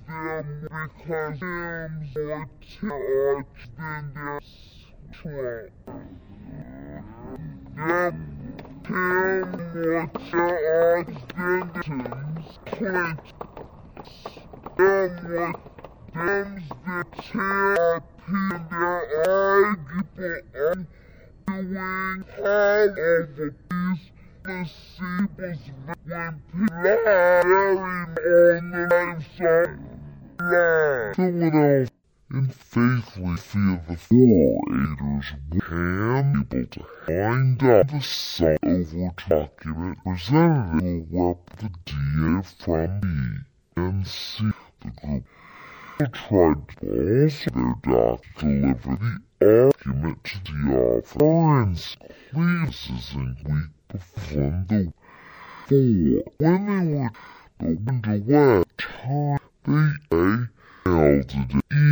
them because hymns more charged than their trunk. Them more charged than the tombs clench. Them that tear in their arguable doing all over peace. The sequels when people buried on the lives of life. Philadelphia and faithfully fear the 4-8ers were able to find out the site over document representative will rep the DA from the NC. The group tried to also their doc to deliver the argument to the office. Lawrence Cleves in week before the 4. When they were opened away, time they held it